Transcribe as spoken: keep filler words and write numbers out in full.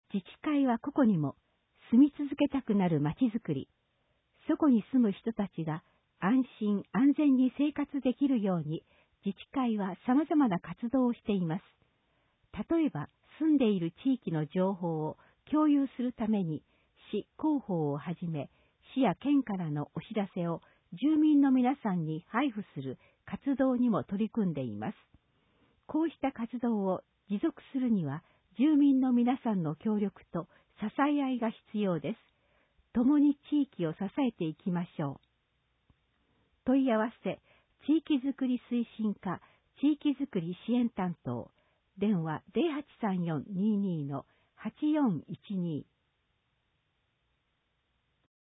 自治会は個々にも住み続けたくなるまちづくり、そこに住む人たちが安心安全に生活できるように自治会は様々な活動をしています。例えば住んでいる地域の情報を共有するために市広報をはじめ、市や県からのお知らせを住民の皆さんに配布する活動にも取り組んでいます。こうした活動を持続するには、住民の皆さんの協力と支え合いが必要です。共に地域を支えていきましょう。問い合わせ、地域づくり推進課、地域づくり支援担当、電話 ゼロはちさんよんにーにーのはちよんいちにー